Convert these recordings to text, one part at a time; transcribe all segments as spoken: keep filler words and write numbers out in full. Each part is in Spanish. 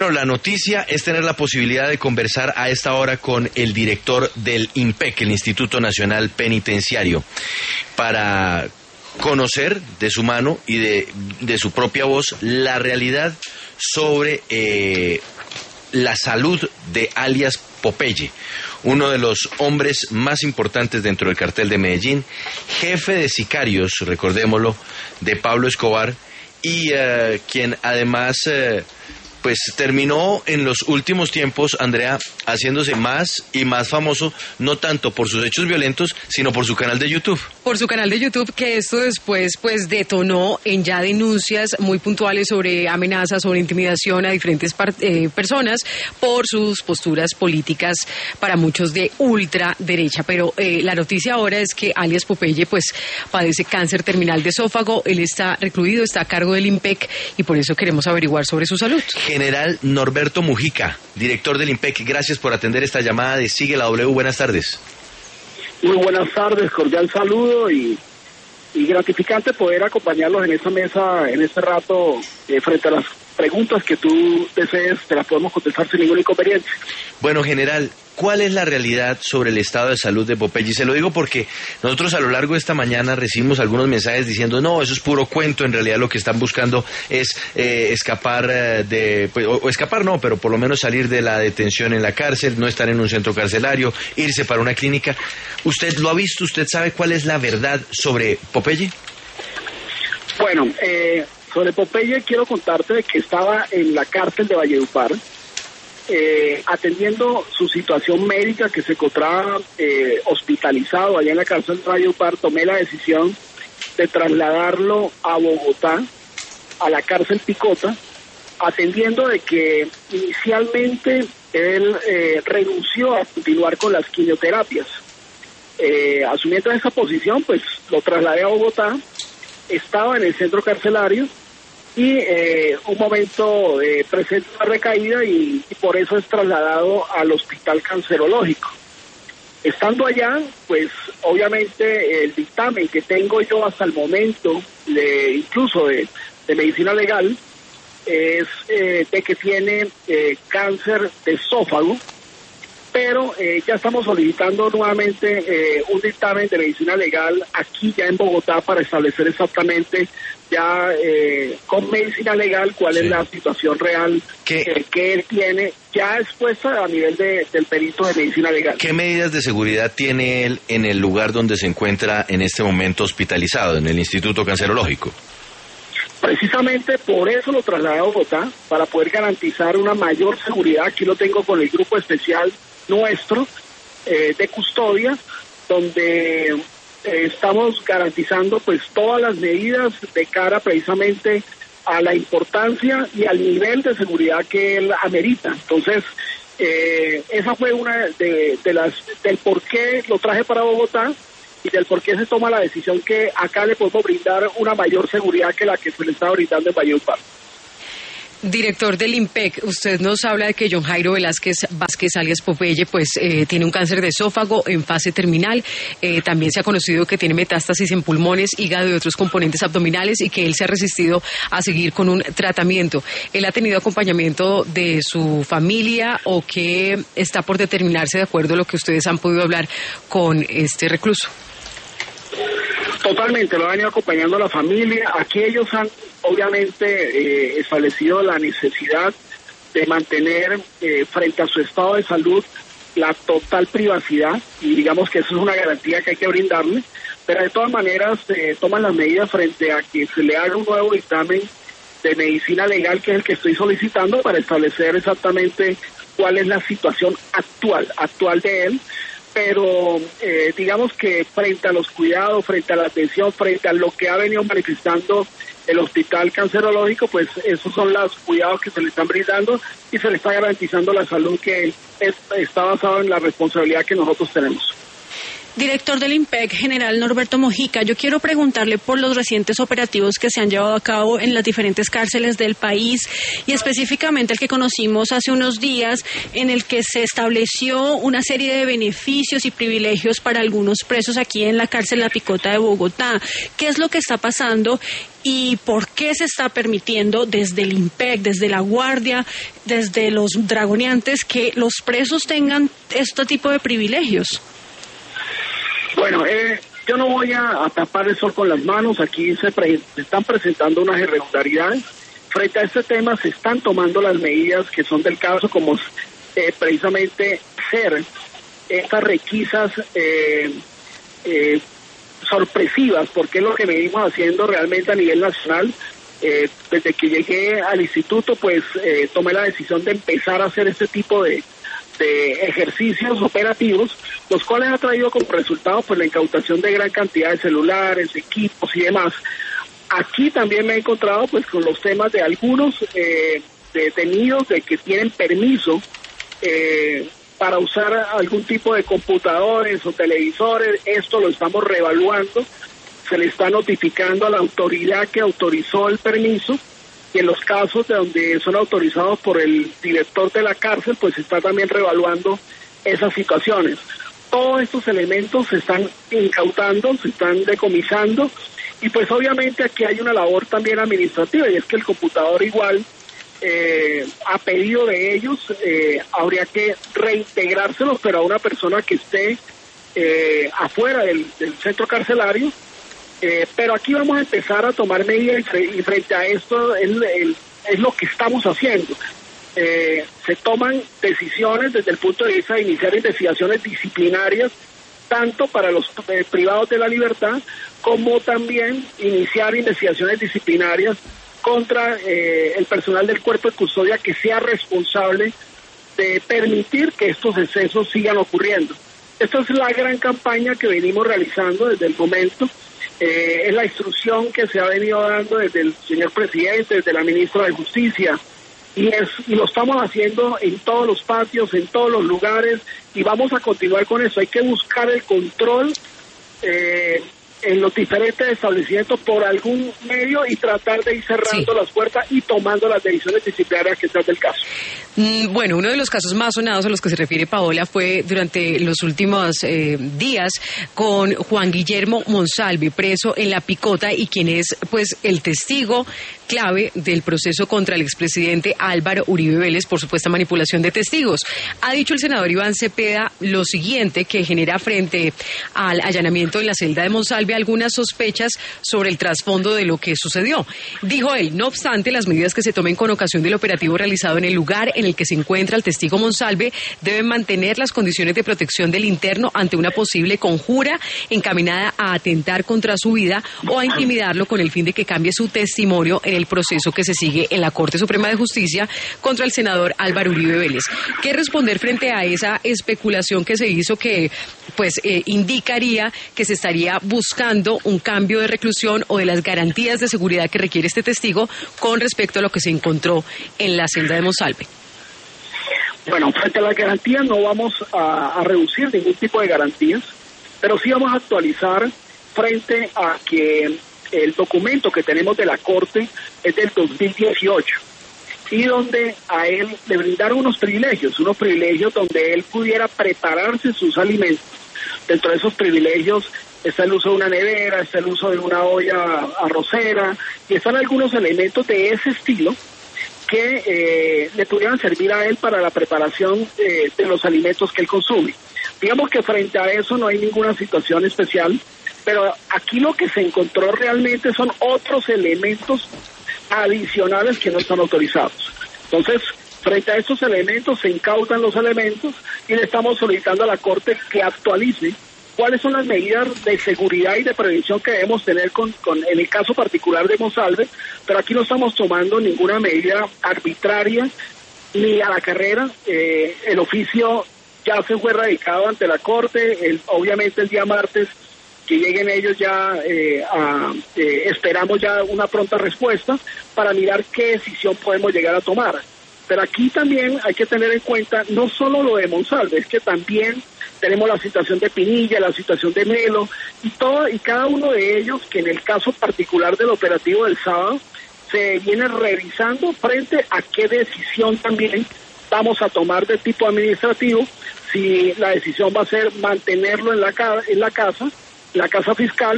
Bueno, la noticia es tener la posibilidad de conversar a esta hora con el director del INPEC, el Instituto Nacional Penitenciario, para conocer de su mano y de, de su propia voz la realidad sobre eh, la salud de alias Popeye, uno de los hombres más importantes dentro del cartel de Medellín, jefe de sicarios, recordémoslo, de Pablo Escobar, y uh, quien además uh, pues terminó en los últimos tiempos, Andrea, haciéndose más y más famoso, no tanto por sus hechos violentos, sino por su canal de YouTube. Por su canal de YouTube, que esto después pues detonó en ya denuncias muy puntuales sobre amenazas, sobre intimidación a diferentes eh, personas por sus posturas políticas, para muchos de ultraderecha. Pero eh, la noticia ahora es que alias Popeye pues padece cáncer terminal de esófago. Él está recluido, está a cargo del INPEC y por eso queremos averiguar sobre su salud. General Norberto Mujica, director del INPEC, gracias por atender esta llamada de Sigue la W. Buenas tardes. Muy buenas tardes, cordial saludo y, y gratificante poder acompañarlos en esta mesa, en este rato, eh, frente a las preguntas que tú desees, te las podemos contestar sin ningún inconveniente. Bueno, general, ¿cuál es la realidad sobre el estado de salud de Popeye? Se lo digo porque nosotros a lo largo de esta mañana recibimos algunos mensajes diciendo, no, eso es puro cuento, en realidad lo que están buscando es eh, escapar eh, de, pues, o, o escapar no, pero por lo menos salir de la detención en la cárcel, no estar en un centro carcelario, irse para una clínica. ¿Usted lo ha visto? ¿Usted sabe cuál es la verdad sobre Popeye? Bueno, eh, sobre Popeye quiero contarte de que estaba en la cárcel de Valledupar, Eh, atendiendo su situación médica, que se encontraba eh, hospitalizado allá en la cárcel de Valledupar. Tomé la decisión de trasladarlo a Bogotá, a la cárcel Picota, atendiendo de que inicialmente él eh, renunció a continuar con las quimioterapias. Eh, asumiendo esa posición, pues lo trasladé a Bogotá, estaba en el centro carcelario, y eh, un momento eh, presenta una recaída y, y por eso es trasladado al hospital cancerológico. Estando allá, pues obviamente el dictamen que tengo yo hasta el momento, de, incluso de, de medicina legal, es eh, de que tiene eh, cáncer de esófago, pero eh, ya estamos solicitando nuevamente eh, un dictamen de medicina legal aquí ya en Bogotá para establecer exactamente ya eh, con medicina legal cuál sí. es la situación real eh, que él tiene ya expuesta a nivel de, del perito de medicina legal. ¿Qué medidas de seguridad tiene él en el lugar donde se encuentra en este momento hospitalizado, en el Instituto Cancerológico? Precisamente por eso lo trasladé a Bogotá, para poder garantizar una mayor seguridad. Aquí lo tengo con el grupo especial nuestro eh, de custodia, donde eh, estamos garantizando pues todas las medidas de cara precisamente a la importancia y al nivel de seguridad que él amerita. Entonces, eh, esa fue una de, de las del por qué lo traje para Bogotá y del por qué se toma la decisión que acá le podemos brindar una mayor seguridad que la que se le está brindando en Valledupar. Director del INPEC, usted nos habla de que John Jairo Velázquez Vázquez, alias Popeye, pues eh, tiene un cáncer de esófago en fase terminal. Eh, también se ha conocido que tiene metástasis en pulmones, hígado y otros componentes abdominales, y que él se ha resistido a seguir con un tratamiento. ¿Él ha tenido acompañamiento de su familia o qué está por determinarse de acuerdo a lo que ustedes han podido hablar con este recluso? Totalmente, lo ha venido acompañando a la familia. Aquí ellos han obviamente eh, establecido la necesidad de mantener eh, frente a su estado de salud la total privacidad, y digamos que eso es una garantía que hay que brindarle, pero de todas maneras eh, toman las medidas frente a que se le haga un nuevo dictamen de medicina legal, que es el que estoy solicitando, para establecer exactamente cuál es la situación actual, actual de él. Pero eh, digamos que frente a los cuidados, frente a la atención, frente a lo que ha venido manifestando el hospital cancerológico, pues esos son los cuidados que se le están brindando y se le está garantizando la salud, que es, está basado en la responsabilidad que nosotros tenemos. Director del INPEC, general Norberto Mujica, yo quiero preguntarle por los recientes operativos que se han llevado a cabo en las diferentes cárceles del país, y específicamente el que conocimos hace unos días, en el que se estableció una serie de beneficios y privilegios para algunos presos aquí en la cárcel La Picota de Bogotá. ¿Qué es lo que está pasando y por qué se está permitiendo desde el IMPEC, desde la Guardia, desde los dragoneantes, que los presos tengan este tipo de privilegios. Bueno, eh, yo no voy a, a tapar el sol con las manos. Aquí se, pre, se están presentando unas irregularidades. Frente a este tema se están tomando las medidas que son del caso, como eh, precisamente ser estas requisas eh, eh, sorpresivas, porque es lo que venimos haciendo realmente a nivel nacional. Eh, desde que llegué al instituto, pues eh, tomé la decisión de empezar a hacer este tipo de, de ejercicios operativos, los cuales ha traído como resultado pues la incautación de gran cantidad de celulares, equipos y demás. Aquí también me he encontrado pues con los temas de algunos eh, detenidos de que tienen permiso eh, para usar algún tipo de computadores o televisores. Esto lo estamos reevaluando, se le está notificando a la autoridad que autorizó el permiso, y en los casos de donde son autorizados por el director de la cárcel, pues se está también reevaluando esas situaciones. Todos estos elementos se están incautando, se están decomisando, y pues obviamente aquí hay una labor también administrativa, y es que el computador igual, eh, a pedido de ellos, eh, habría que reintegrárselos, pero a una persona que esté eh, afuera del, del centro carcelario. Eh, pero aquí vamos a empezar a tomar medidas, y frente a esto es, el, es lo que estamos haciendo. Eh, se toman decisiones desde el punto de vista de iniciar investigaciones disciplinarias, tanto para los eh, privados de la libertad, como también iniciar investigaciones disciplinarias contra eh, el personal del cuerpo de custodia que sea responsable de permitir que estos excesos sigan ocurriendo. Esta es la gran campaña que venimos realizando desde el momento. Eh, es la instrucción que se ha venido dando desde el señor presidente, desde la ministra de Justicia, y, es, y lo estamos haciendo en todos los patios, en todos los lugares, y vamos a continuar con eso. Hay que buscar el control eh, en los diferentes establecimientos por algún medio y tratar de ir cerrando sí. las puertas y tomando las decisiones disciplinarias que sean del caso. Mm, bueno, uno de los casos más sonados a los que se refiere Paola fue durante los últimos eh, días con Juan Guillermo Monsalve, preso en La Picota, y quien es pues el testigo clave del proceso contra el expresidente Álvaro Uribe Vélez por supuesta manipulación de testigos. Ha dicho el senador Iván Cepeda lo siguiente, que genera frente al allanamiento en la celda de Monsalve algunas sospechas sobre el trasfondo de lo que sucedió. Dijo él: no obstante, las medidas que se tomen con ocasión del operativo realizado en el lugar en el que se encuentra el testigo Monsalve deben mantener las condiciones de protección del interno ante una posible conjura encaminada a atentar contra su vida o a intimidarlo con el fin de que cambie su testimonio en el proceso que se sigue en la Corte Suprema de Justicia contra el senador Álvaro Uribe Vélez. ¿Qué responder frente a esa especulación que se hizo que pues eh, indicaría que se estaría buscando un cambio de reclusión o de las garantías de seguridad que requiere este testigo con respecto a lo que se encontró en la celda de Monsalve? Bueno, frente a las garantías no vamos a, a reducir ningún tipo de garantías, pero sí vamos a actualizar frente a que el documento que tenemos de la Corte es del dos mil dieciocho, y donde a él le brindaron unos privilegios, unos privilegios donde él pudiera prepararse sus alimentos. Dentro de esos privilegios está el uso de una nevera, está el uso de una olla arrocera, y están algunos elementos de ese estilo que eh, le pudieran servir a él para la preparación eh, de los alimentos que él consume. Digamos que frente a eso no hay ninguna situación especial, pero aquí lo que se encontró realmente son otros elementos adicionales que no están autorizados. Entonces, frente a estos elementos se incautan los elementos y le estamos solicitando a la Corte que actualice cuáles son las medidas de seguridad y de prevención que debemos tener con, con en el caso particular de Monsalve, pero aquí no estamos tomando ninguna medida arbitraria ni a la carrera. Eh, el oficio ya se fue radicado ante la Corte, el, obviamente el día martes que lleguen ellos ya, eh, a, eh, esperamos ya una pronta respuesta para mirar qué decisión podemos llegar a tomar. Pero aquí también hay que tener en cuenta no solo lo de Monsalve, es que también tenemos la situación de Pinilla, la situación de Melo, y todo y cada uno de ellos que en el caso particular del operativo del sábado se viene revisando frente a qué decisión también vamos a tomar de tipo administrativo, si la decisión va a ser mantenerlo en la, ca- en la casa, la casa fiscal,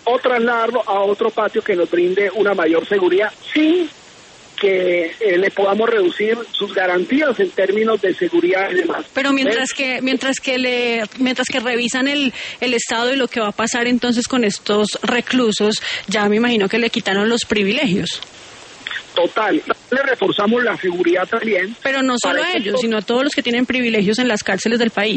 o trasladarlo a otro patio que nos brinde una mayor seguridad sin que eh, le podamos reducir sus garantías en términos de seguridad y demás. Pero mientras ¿Eh? que mientras que le mientras que revisan el el estado y lo que va a pasar entonces con estos reclusos, ya me imagino que le quitaron los privilegios. Total, le reforzamos la seguridad también. Pero no solo a ellos, sino a todos los que tienen privilegios en las cárceles del país.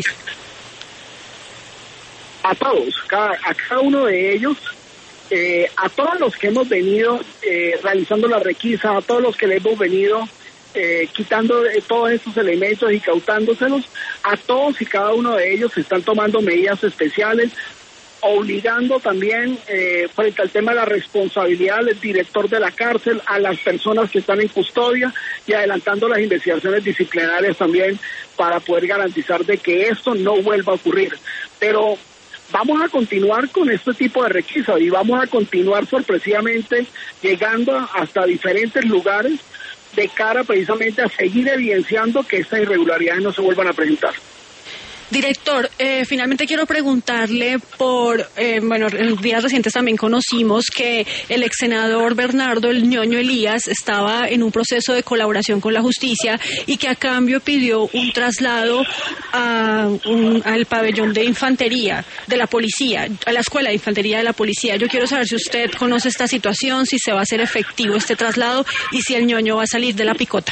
A todos, cada, a cada uno de ellos. Eh, a todos los que hemos venido eh, realizando la requisa, a todos los que le hemos venido eh, quitando eh, todos estos elementos y cautándoselos, a todos y cada uno de ellos se están tomando medidas especiales, obligando también eh, frente al tema de la responsabilidad del director de la cárcel, a las personas que están en custodia y adelantando las investigaciones disciplinarias también para poder garantizar de que esto no vuelva a ocurrir. Pero vamos a continuar con este tipo de requisas y vamos a continuar sorpresivamente llegando hasta diferentes lugares de cara precisamente a seguir evidenciando que estas irregularidades no se vuelvan a presentar. Director, eh, finalmente quiero preguntarle por, eh, bueno, en días recientes también conocimos que el ex senador Bernardo el Ñoño Elías estaba en un proceso de colaboración con la justicia y que a cambio pidió un traslado a un, al pabellón de infantería de la policía, a la escuela de infantería de la policía. Yo quiero saber si usted conoce esta situación, si se va a hacer efectivo este traslado y si el Ñoño va a salir de la picota.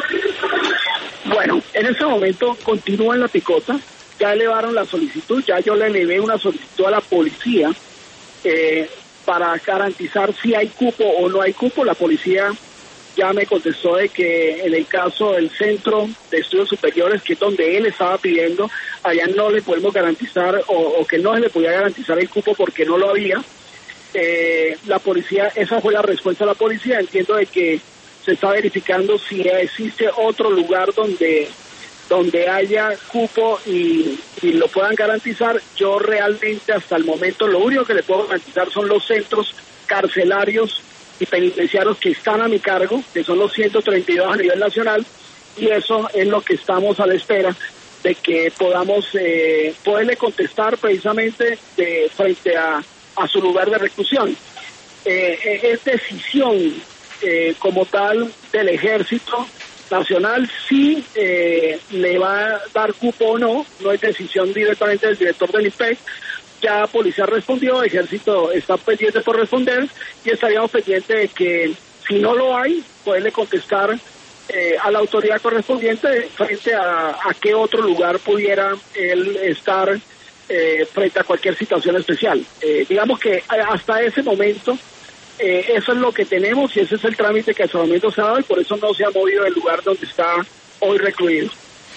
Bueno, en este momento continúa en la picota. Ya elevaron la solicitud, ya yo le elevé una solicitud a la policía eh, para garantizar si hay cupo o no hay cupo. La policía ya me contestó de que en el caso del Centro de Estudios Superiores, que es donde él estaba pidiendo, allá no le podemos garantizar o, o que no se le podía garantizar el cupo porque no lo había. Eh, la policía, esa fue la respuesta de la policía. Entiendo de que se está verificando si existe otro lugar donde donde haya cupo y, y lo puedan garantizar. Yo realmente hasta el momento lo único que le puedo garantizar son los centros carcelarios y penitenciarios que están a mi cargo, que son los ciento treinta y dos a nivel nacional, y eso es lo que estamos a la espera de que podamos eh, poderle contestar precisamente de, frente a, a su lugar de reclusión. Eh, es decisión eh, como tal del Ejército Nacional si eh, le va a dar cupo o no, no es decisión directamente del director del I N P E C. Ya Policía respondió, Ejército está pendiente por responder y estaríamos pendientes de que si no lo hay, poderle contestar eh, a la autoridad correspondiente frente a, a qué otro lugar pudiera él estar eh, frente a cualquier situación especial. Eh, digamos que hasta ese momento Eh, eso es lo que tenemos y ese es el trámite que hasta el momento se ha dado y por eso no se ha movido del lugar donde está hoy recluido.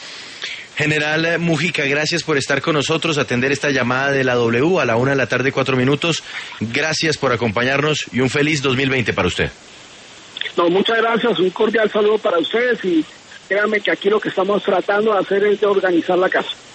General Mujica, gracias por estar con nosotros, atender esta llamada de la W a la una de la tarde, cuatro minutos. Gracias por acompañarnos y un feliz dos mil veinte para usted. No, muchas gracias, un cordial saludo para ustedes y créanme que aquí lo que estamos tratando de hacer es de organizar la casa.